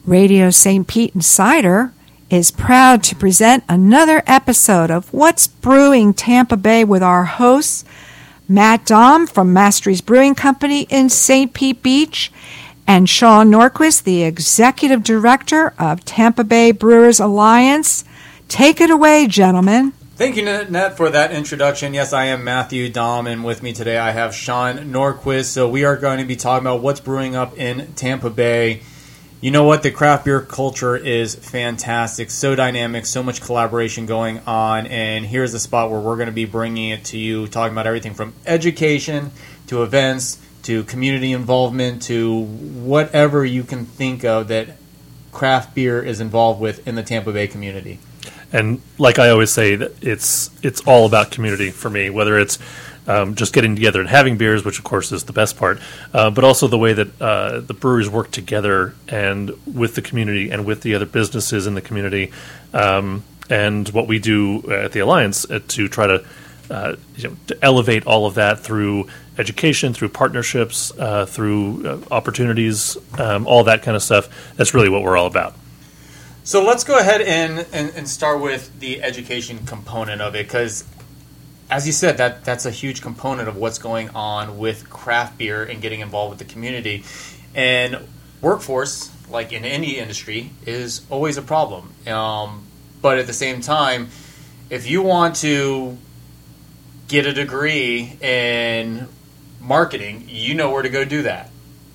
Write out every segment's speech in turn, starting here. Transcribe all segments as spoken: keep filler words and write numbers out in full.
Radio Saint Pete Insider is proud to present another episode of What's Brewing Tampa Bay with our hosts, Matt Dahm from Mastery's Brewing Company in Saint Pete Beach, and Sean Norquist, the Executive Director of Tampa Bay Brewers Alliance. Take it away, gentlemen. Thank you, Nat, for that introduction. Yes, I am Matthew Dahm, and with me today I have Sean Norquist. So we are going to be talking about what's brewing up in Tampa Bay. You know what? The craft beer culture is fantastic, so dynamic, so much collaboration going on, and here's the spot where we're going to be bringing it to you, talking about everything from education to events to community involvement to whatever you can think of that craft beer is involved with in the Tampa Bay community. And like I always say, that it's it's all about community for me, whether it's um, just getting together and having beers, which of course is the best part, uh, but also the way that uh, the breweries work together and with the community and with the other businesses in the community, um, and what we do at the Alliance uh, to try to, uh, you know, to elevate all of that through education, through partnerships, uh, through uh, opportunities, um, all that kind of stuff. That's really what we're all about. So let's go ahead and, and, and start with the education component of it, because as you said, that that's a huge component of what's going on with craft beer and getting involved with the community. And workforce, like in any industry, is always a problem. Um, but at the same time, if you want to get a degree in marketing, you know where to go do that.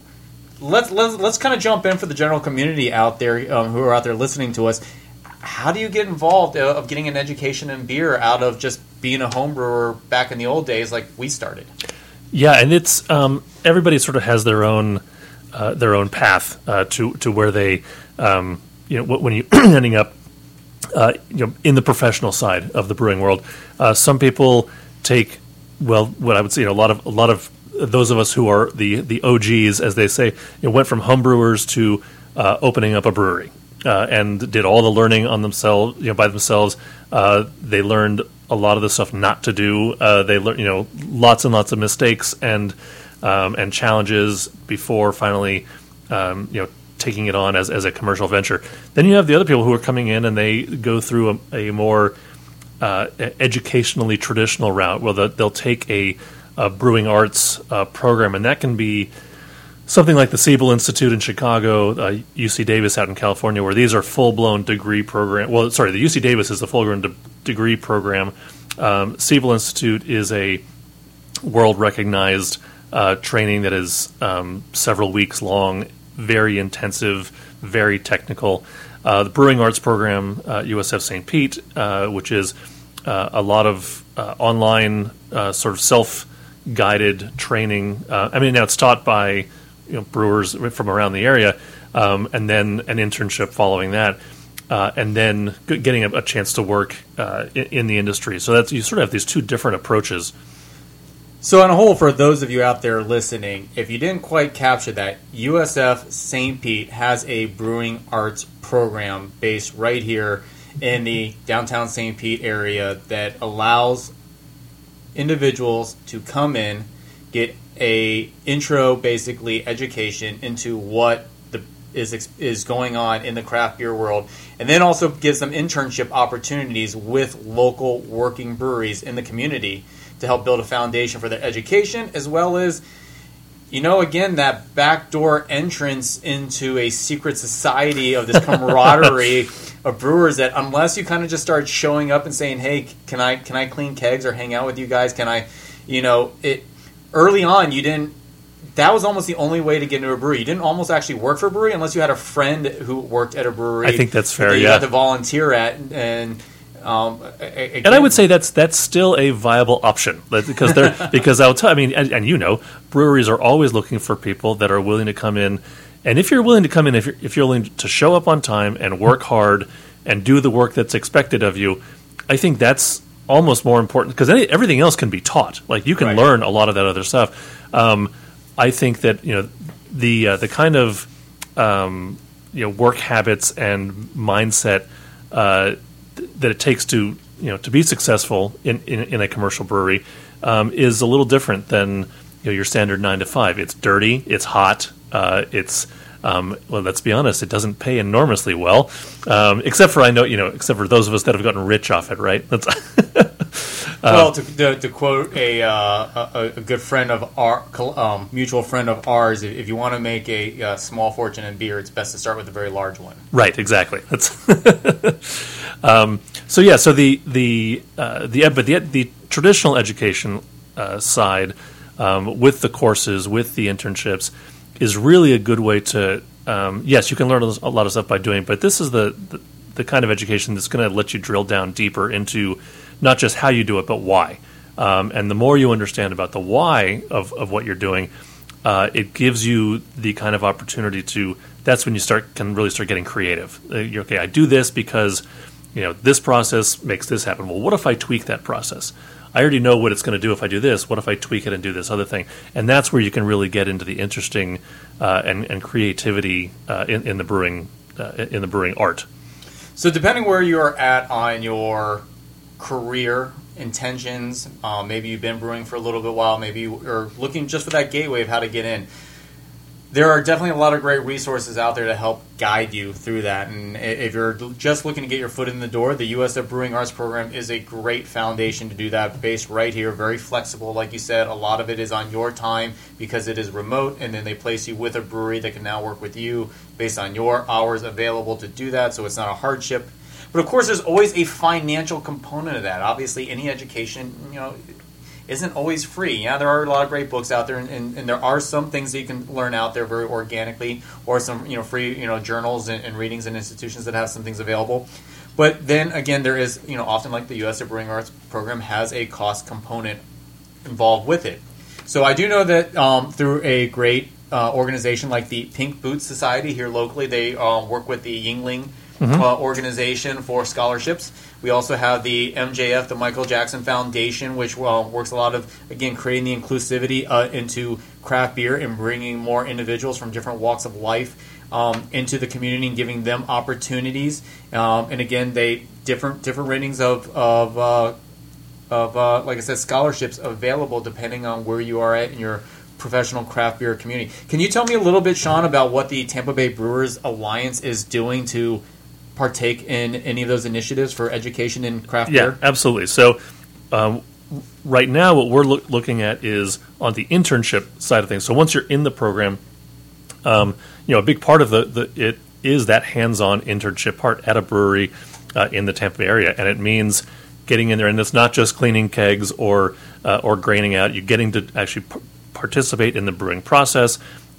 Let's let's let's kind of jump in for the general community out there um, who are out there listening to us. How do you get involved uh, of getting an education in beer out of just being a home brewer back in the old days, like we started? Yeah, and it's um, everybody sort of has their own uh, their own path uh, to to where they um, you know when you ending up uh, you know in the professional side of the brewing world. Uh, some people take well, what I would say, you know, a lot of a lot of those of us who are the, the O Gs, as they say, you know, went from home brewers to uh, opening up a brewery uh, and did all the learning on themselves, you know, by themselves. Uh, they learned a lot of the stuff not to do. Uh, they learned, you know, lots and lots of mistakes and um, and challenges before finally, um, you know, taking it on as as a commercial venture. Then you have the other people who are coming in and they go through a, a more uh, educationally traditional route, where they'll, they'll take a a brewing arts uh, program, and that can be something like the Siebel Institute in Chicago, uh, U C Davis out in California, where these are full-blown degree program. Well, sorry, the U C Davis is the full-blown de- degree program. Um, Siebel Institute is a world-recognized uh, training that is um, several weeks long, very intensive, very technical. Uh, the Brewing Arts program, uh, U S F Saint Pete, uh, which is uh, a lot of uh, online uh, sort of self guided training. Uh, I mean, now it's taught by you know, brewers from around the area, um, and then an internship following that, uh, and then getting a, a chance to work uh, in, in the industry. So that's you sort of have these two different approaches. So on a whole, for those of you out there listening, if you didn't quite capture that, U S F Saint Pete has a brewing arts program based right here in the downtown Saint Pete area that allows individuals to come in, get a intro, basically education into what the is is going on in the craft beer world, and then also gives them internship opportunities with local working breweries in the community to help build a foundation for their education, as well as, you know, again, that backdoor entrance into a secret society of this camaraderie of brewers that unless you kind of just start showing up and saying, hey, can I can I clean kegs or hang out with you guys? Can I, you know, it early on you didn't, that was almost the only way to get into a brewery. You didn't almost actually work for a brewery unless you had a friend who worked at a brewery. I think that's fair, that you yeah. had to volunteer at. And Um, again, and I would say that's that's still a viable option because they're because I'll tell I mean and, and you know breweries are always looking for people that are willing to come in, and if you're willing to come in if you're, if you're willing to show up on time and work hard and do the work that's expected of you, I think that's almost more important because everything else can be taught. Like you can right. learn a lot of that other stuff. Um, I think that you know the uh, the kind of um, you know work habits and mindset. Uh, that it takes to you know to be successful in, in, in a commercial brewery um, is a little different than you know, your standard nine to five. It's dirty, it's hot, uh, it's Um, well, let's be honest, it doesn't pay enormously well, um, except for I know you know, except for those of us that have gotten rich off it, right? That's well, to, to, to quote a, uh, a a good friend of our um, mutual friend of ours, if you want to make a, a small fortune in beer, it's best to start with a very large one. Right, exactly. That's um, so yeah. So the the uh, the but the the traditional education uh, side um, with the courses, with the internships, is really a good way to, um, yes, you can learn a lot of stuff by doing, but this is the, the, the kind of education that's going to let you drill down deeper into not just how you do it, but why. Um, and the more you understand about the why of, of what you're doing, uh, it gives you the kind of opportunity to, that's when you start can really start getting creative. Uh, you're, okay, I do this because, you know, this process makes this happen. Well, what if I tweak that process? I already know what it's going to do if I do this. What if I tweak it and do this other thing? And that's where you can really get into the interesting uh, and, and creativity uh, in, in the brewing uh, in the brewing art. So, depending where you are at on your career intentions, um, maybe you've been brewing for a little bit while, maybe you're looking just for that gateway of how to get in. There are definitely a lot of great resources out there to help guide you through that. And if you're just looking to get your foot in the door, the U S F Brewing Arts Program is a great foundation to do that, based right here, very flexible. Like you said, a lot of it is on your time because it is remote, and then they place you with a brewery that can now work with you based on your hours available to do that, so it's not a hardship. But of course, there's always a financial component of that. Obviously, any education, you know, isn't always free. Yeah, there are a lot of great books out there, and, and, and there are some things that you can learn out there very organically, or some you know free you know journals and, and readings and institutions that have some things available. But then again, there is you know often, like the U S F Brewing Arts Program has a cost component involved with it. So I do know that um, through a great uh, organization like the Pink Boots Society here locally, they uh, work with the Yingling Mm-hmm. Uh, organization for scholarships. We also have the M J F, the Michael Jackson Foundation, which uh, works a lot of, again, creating the inclusivity uh, into craft beer and bringing more individuals from different walks of life um, into the community and giving them opportunities. Um, and again, they different different ratings of of uh, of uh, like I said, scholarships available depending on where you are at in your professional craft beer community. Can you tell me a little bit, Sean, about what the Tampa Bay Brewers Alliance is doing to partake in any of those initiatives for education in craft yeah, beer? Yeah, absolutely. So um, right now what we're loo- looking at is on the internship side of things. So once you're in the program, um, you know, a big part of the, the it is that hands-on internship part at a brewery uh, in the Tampa Bay area. And it means getting in there, and it's not just cleaning kegs or, uh, or graining out. You're getting to actually p- participate in the brewing process.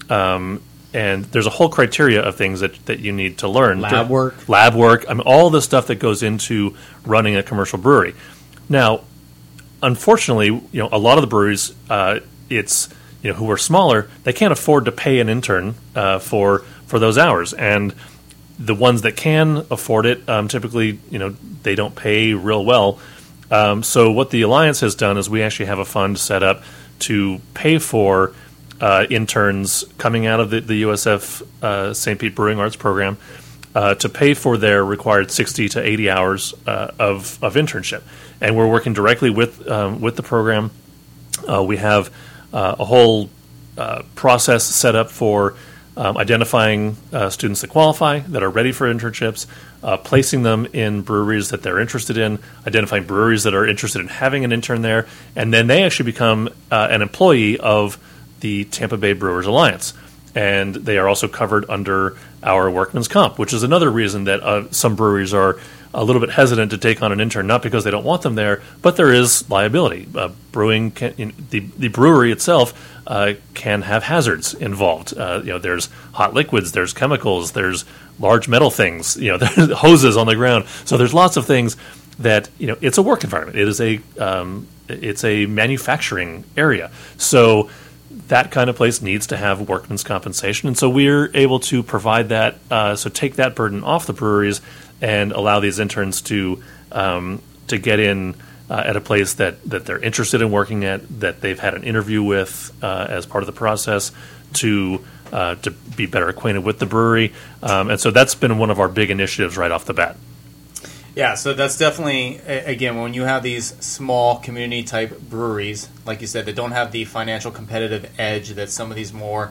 Um And there's a whole criteria of things that, that you need to learn. Lab work. Lab work. I mean, all the stuff that goes into running a commercial brewery. Now, unfortunately, you know, a lot of the breweries, uh, it's you know, who are smaller, they can't afford to pay an intern uh, for for those hours. And the ones that can afford it, um, typically, you know, they don't pay real well. Um, so what the Alliance has done is we actually have a fund set up to pay for Uh, interns coming out of the, the U S F uh, Saint Pete Brewing Arts Program uh, to pay for their required sixty to eighty hours uh, of, of internship. And we're working directly with um, with the program. Uh, we have uh, a whole uh, process set up for um, identifying uh, students that qualify, that are ready for internships, uh, placing them in breweries that they're interested in, identifying breweries that are interested in having an intern there, and then they actually become uh, an employee of the Tampa Bay Brewers Alliance, and they are also covered under our workman's comp, which is another reason that uh, some breweries are a little bit hesitant to take on an intern, not because they don't want them there, but there is liability. Uh, brewing can, you know, the the brewery itself uh, can have hazards involved. Uh, you know, there's hot liquids, there's chemicals, there's large metal things. You know, there's hoses on the ground. So there's lots of things that you know. It's a work environment. It is a um, it's a manufacturing area. So that kind of place needs to have workman's compensation, and so we're able to provide that. Uh, so take that burden off the breweries and allow these interns to um, to get in uh, at a place that, that they're interested in working at, that they've had an interview with uh, as part of the process, to uh, to be better acquainted with the brewery, um, and so that's been one of our big initiatives right off the bat. Yeah, so that's definitely, again, when you have these small community-type breweries, like you said, that don't have the financial competitive edge that some of these more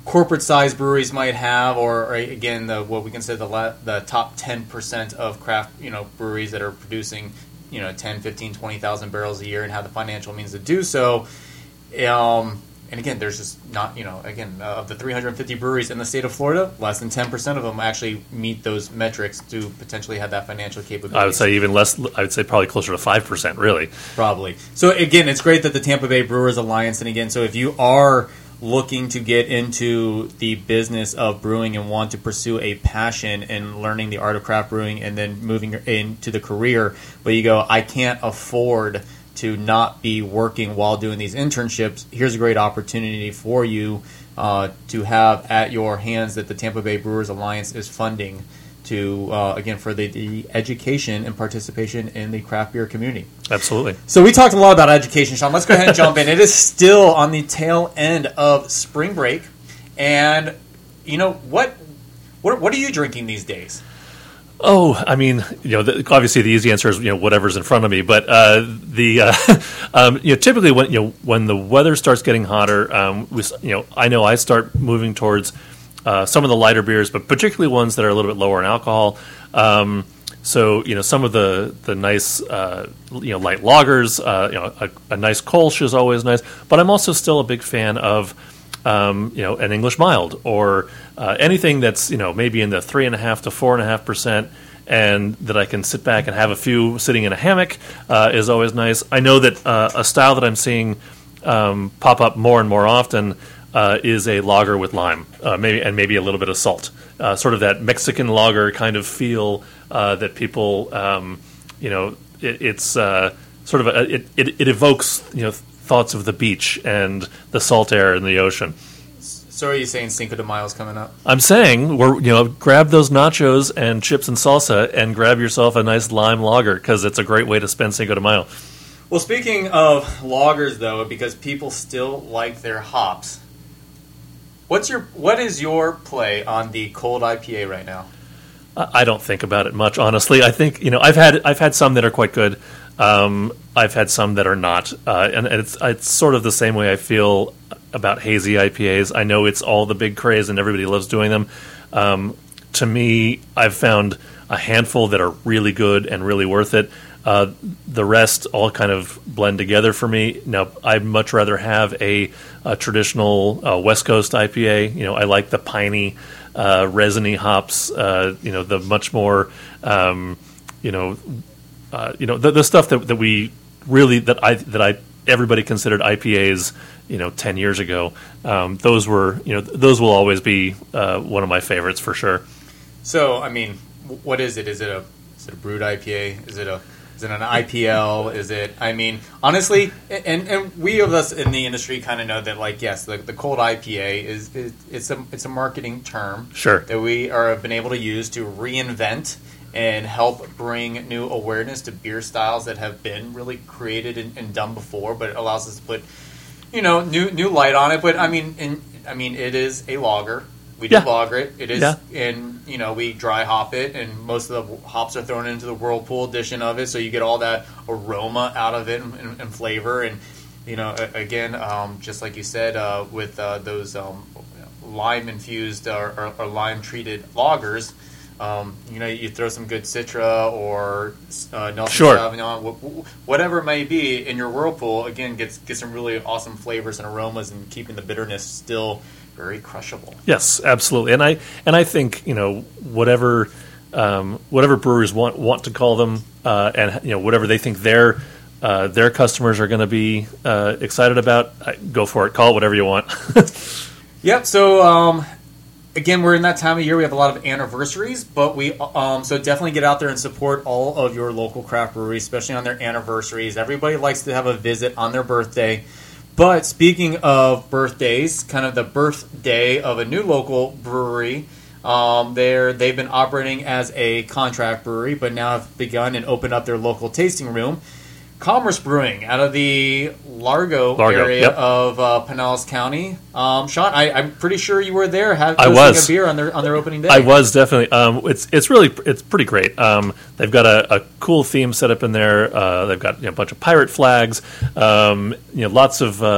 corporate sized breweries might have, or, or again, the, what we consider the la- the top ten percent of craft, you know, breweries that are producing, you know, ten, fifteen, twenty thousand barrels a year and have the financial means to do so. Um, and again, there's just not, you know, again, uh, of the three hundred fifty breweries in the state of Florida, less than ten percent of them actually meet those metrics to potentially have that financial capability. I would say even less. I would say probably closer to five percent, really. Probably. So again, it's great that the Tampa Bay Brewers Alliance, and again, so if you are looking to get into the business of brewing and want to pursue a passion in learning the art of craft brewing and then moving into the career, but you go, I can't afford to not be working while doing these internships, here's a great opportunity for you uh, to have at your hands that the Tampa Bay Brewers Alliance is funding to, uh, again, for the, the education and participation in the craft beer community. Absolutely. So we talked a lot about education, Sean. Let's go ahead and jump in. It is still on the tail end of spring break. And, you know, what what, what are you drinking these days? Oh, I mean, you know, the, obviously the easy answer is, you know, whatever's in front of me. But uh, the uh, um, you know, typically when you know when the weather starts getting hotter, um, we, you know, I know I start moving towards uh, some of the lighter beers, but particularly ones that are a little bit lower in alcohol. Um, so you know, some of the the nice uh, you know light lagers, uh, you know, a, a nice Kolsch is always nice. But I'm also still a big fan of Um, you know, an English mild or uh, anything that's, you know, maybe in the three and a half to four and a half percent, and that I can sit back and have a few sitting in a hammock uh, is always nice. I know that uh, a style that I'm seeing um, pop up more and more often uh, is a lager with lime, uh, maybe and maybe a little bit of salt, uh, sort of that Mexican lager kind of feel uh, that people, um, you know, it, it's uh, sort of a, it, it it evokes, you know, thoughts of the beach and the salt air in the ocean. So are you saying Cinco de Mayo is coming up? I'm saying, we're, you know, grab those nachos and chips and salsa and grab yourself a nice lime lager because it's a great way to spend Cinco de Mayo. Well, speaking of lagers, though, because people still like their hops, what's your what is your play on the cold I P A right now? I don't think about it much, honestly. I think, you know, I've had I've had some that are quite good. Um, I've had some that are not, uh, and it's it's sort of the same way I feel about hazy I P As. I know it's all the big craze and everybody loves doing them. Um, to me, I've found a handful that are really good and really worth it. Uh, the rest all kind of blend together for me. Now, I'd much rather have a, a traditional uh, West Coast I P A. You know, I like the piney, uh, resiny hops. Uh, you know, the much more, um, you know. Uh, you know the, the stuff that, that we really that I that I everybody considered I P As, you know, ten years ago. Um, those were, you know, those will always be uh, one of my favorites for sure. So I mean, what is it? Is it a is it a brewed I P A? Is it a is it an I P L? Is it? I mean, honestly, and and we of us in the industry kind of know that, like, yes, the, the cold I P A is, is it's a it's a marketing term, sure, that we are have been able to use to reinvent and help bring new awareness to beer styles that have been really created and, and done before, but it allows us to put, you know, new new light on it. But I mean, in, I mean, it is a lager. We do yeah. lager it. It is, yeah. and you know, we dry hop it, and most of the hops are thrown into the Whirlpool edition of it, so you get all that aroma out of it and, and, and flavor. And you know, again, um, just like you said, uh, with uh, those um, lime infused or, or, or lime treated lagers. Um, you know, you throw some good Citra or uh, Nelson sure. Sauvignon, wh- whatever it may be in your Whirlpool. Again, gets get some really awesome flavors and aromas, and keeping the bitterness still very crushable. Yes, absolutely. And I and I think, you know, whatever um, whatever brewers want want to call them, uh, and you know, whatever they think their uh, their customers are going to be uh, excited about, go for it. Call it whatever you want. Yep. So. Um, Again, we're in that time of year. We have a lot of anniversaries, but we um, so definitely get out there and support all of your local craft breweries, especially on their anniversaries. Everybody likes to have a visit on their birthday. But speaking of birthdays, kind of the birthday of a new local brewery, um, they're, they've been operating as a contract brewery, but now have begun and opened up their local tasting room. Commerce Brewing out of the Largo, Largo area yep. of uh, Pinellas County. Um, Sean, I, I'm pretty sure you were there having I was. a beer on their on their opening day. I was definitely. Um, it's it's really it's pretty great. Um, they've got a, a cool theme set up in there. Uh, they've got, you know, a bunch of pirate flags. Um, you know, lots of uh,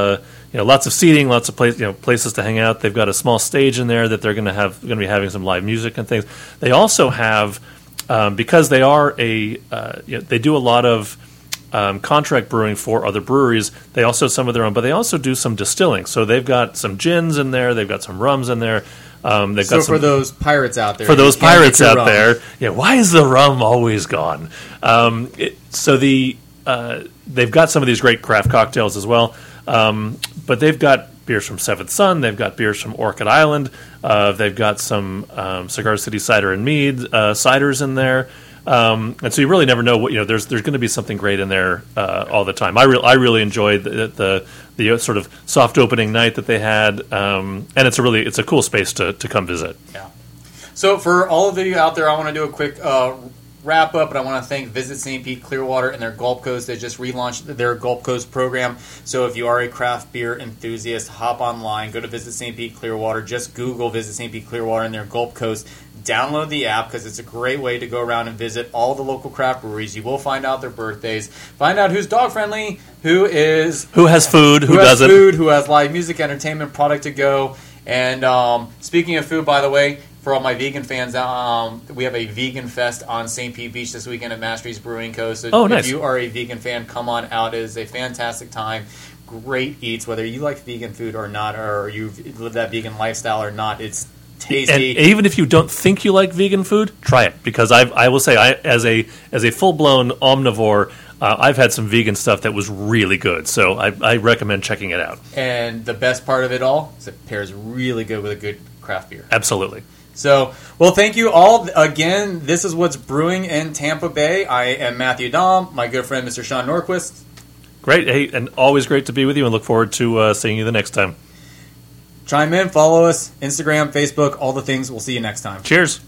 you know, lots of seating, lots of place, you know, places to hang out. They've got a small stage in there that they're going to have going to be having some live music and things. They also have, um, because they are a, uh, you know, they do a lot of um, contract brewing for other breweries. They also have some of their own, but they also do some distilling. So they've got some gins in there. They've got some rums in there. Um, they've so got some, for those pirates out there, for those pirates out rum. there, yeah. Why is the rum always gone? Um, it, so the uh, they've got some of these great craft cocktails as well. Um, but they've got beers from Seventh Son. They've got beers from Orchid Island. Uh, they've got some um, Cigar City Cider and Mead uh, ciders in there. Um, and so you really never know what, you know, there's there's going to be something great in there uh, all the time. I, re- I really enjoyed the, the the sort of soft opening night that they had. Um, and it's a really, it's a cool space to, to come visit. Yeah. So for all of you out there, I want to do a quick uh, wrap up, and I want to thank Visit Saint Pete Clearwater and their Gulp Coast. They just relaunched their Gulp Coast program. So if you are a craft beer enthusiast, hop online, go to Visit Saint Pete Clearwater. Just Google Visit Saint Pete Clearwater and their Gulp Coast. Download the app because it's a great way to go around and visit all the local craft breweries. You will find out their birthdays, find out who's dog friendly, who is who has food, who, who has doesn't, food, who has live music, entertainment, product to go. And um, speaking of food, by the way, for all my vegan fans, um, we have a vegan fest on Saint Pete Beach this weekend at Mastery's Brewing Co. So oh, if nice. you are a vegan fan, come on out. It is a fantastic time. Great eats, whether you like vegan food or not, or you live that vegan lifestyle or not. It's tasty. And even if you don't think you like vegan food, try it, because I I will say, I as a as a full blown omnivore, uh, I've had some vegan stuff that was really good. So I, I recommend checking it out. And the best part of it all is it pairs really good with a good craft beer. Absolutely. So, well, thank you all again. This is what's brewing in Tampa Bay. I am Matthew Dahm, my good friend Mister Sean Norquist. Great, hey, and always great to be with you, and look forward to uh, seeing you the next time. Chime in, follow us, Instagram, Facebook, all the things. We'll see you next time. Cheers.